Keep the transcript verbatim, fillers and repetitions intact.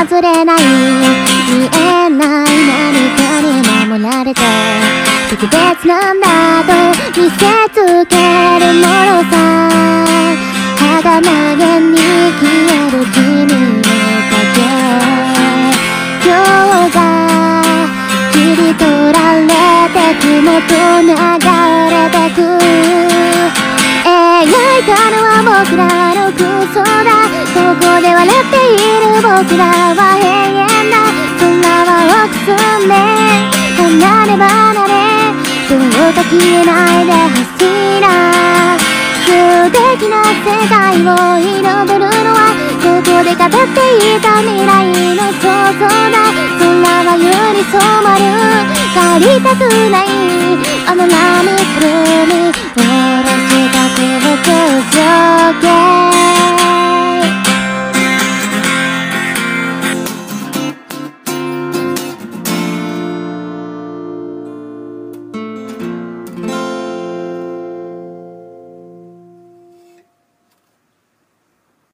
外れない見えない何かに守られて特別なんだと見せつけるものさ肌曲げに消える君の影今日が切り取られて雲と流れてく描いたのは僕らの空想だここで笑っている僕らは永遠だ空は奥澄んで離れ離れどうか消えないでほしいな素敵な世界を彩るのはここで語っていた未来の想像だ空は夜に染まる帰りたくないあの波黒に下ろした空中上下